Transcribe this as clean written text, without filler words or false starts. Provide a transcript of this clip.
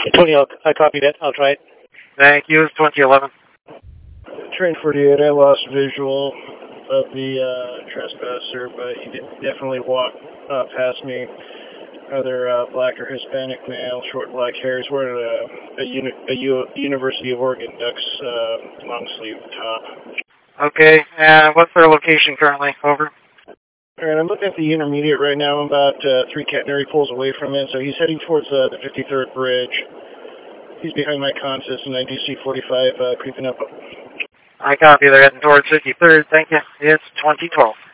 Tony, I copied it. I'll try it. Thank you. It's 2011. Train 48, I lost visual of the trespasser, but he definitely walked past me. Either black or Hispanic male, short black hair. He's wearing a University of Oregon Ducks long sleeve top. Okay, what's their location currently? Over. Alright, I'm looking at the intermediate right now. I'm about 3 catenary poles away from it, so he's heading towards the 53rd bridge. He's behind my consist, and I do see 45 creeping up. I copy. They're heading towards 53rd. Thank you. It's 2012.